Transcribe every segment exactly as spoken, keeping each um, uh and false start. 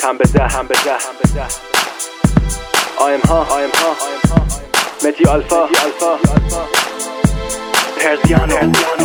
تن به ده هم به ده آیم ها آیم ها متی آلفا پرزیانو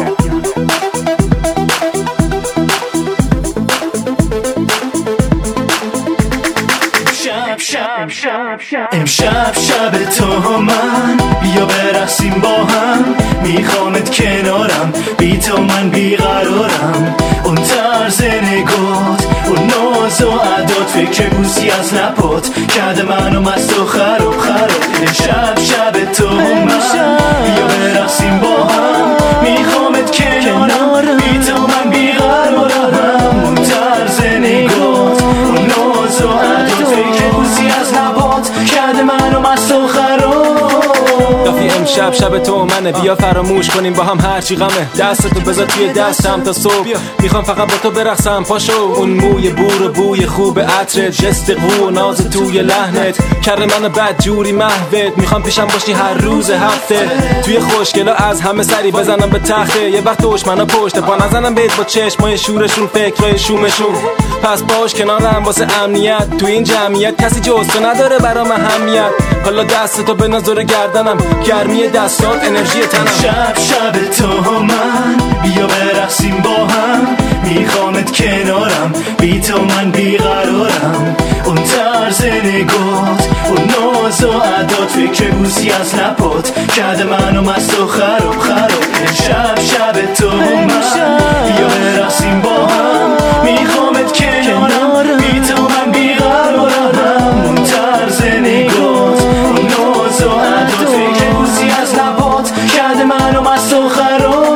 امشب شب تو من بیا برقصیم با هم، میخوامت کنارم، بی تو من بیقرارم. اون طرز نگات، اون ناز و عدات، فکر بوسی از لبات کرده منو مست و خراب خراب. امشب شب تو من بیا برقصیم با هم، میخوامت کنارم، بی تو من بیقرارم. اون طرز نگات، اون ناز و عدات، فکر بوسی از لبات کرده منو مست و خراب. کافی امشب شب تو منه، بیا فراموش کنیم با هم هرچی غمه. دستتو بذار توی دستم تا صبح، میخوام فقط با تو برقصم. پاشو اون موی بور و بوی خوب عطرت، جست قو و ناز توی لحنت کرده منو بد جوری محوت. میخوام پیشم باشی هر روز هفته، توی خوشگلا از همه سری بزنم به تخته. یه وقت دشمنا پشت پا نزنم بهت با چشمای شورشون، فکرای شومشون. پس باش کنارم واسه امنیت، تو این جمعیت کسی جز تو نداره برام اهمیت. حالا دستتو بناز دور گردنم، گرمی دستات انرژی تنم. شب شب تو من بیا برقصیم با هم، میخوامت کنارم، بی تو من بیقرارم. اون طرز نگات، اون ناز و عدات، فکر بوسی از لبات کرده منو مست و خراب خراب. شب شب تو من بیا برقصیم با هم، میخوامت کنارم، بی تو من بیقرارم. اون طرز نگات، اون ناز و عدات، فکر بوسی از لبات کرده منو مست و خراب.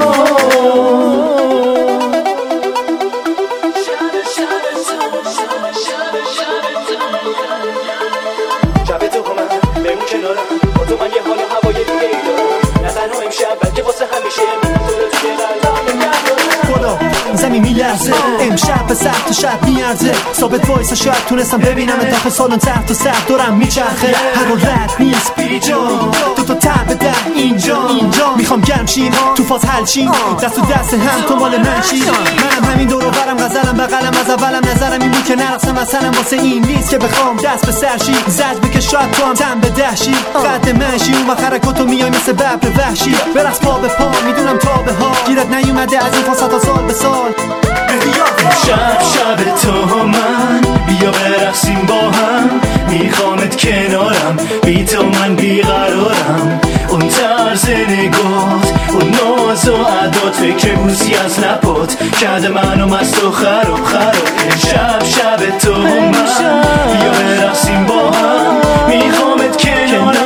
شب تو با من بمون کنارم، با تو من یه حال و هوای دیگه ای دارم. نه تنها امشب بلکه واسه همیشه من تو رو توی قلبم نگه دارم. زمین میلرزه امشب به سر تو شب میارزه. ثابت وایسا شاید تونستم ببینم داخل سالن سر تا سر دورم میچرخه. هر رو رد نیست بیجا، دو تا تب بده اینجا اینجا. میخوام گرم شین تو فاز حل شین، دست و دست هم تو مال من شین. منم همین دور و برم غزلم بغلم، از اولم نظرم این بود که نرقصم اصلا. واسه این نیست که بخوام دست به سر شی، زج بکش شاید تو هم تن به ده شی. قد من شی اون و حرکاتو میای مثل ببر وحشی. برقص پا به پا میدونم تا به ها گیرت نیومده از این فاصله تا سال به سال. شب شب تو من بیا برقصیم با هم، میخوامت کنارم، بی تو من بیقرارم. اون طرز نگات، اون ناز و عدات، فکر بوسی از لبات کرده منو مست و خراب خراب. شب شب تو من بیا برقصیم با هم، میخوامت کنارم،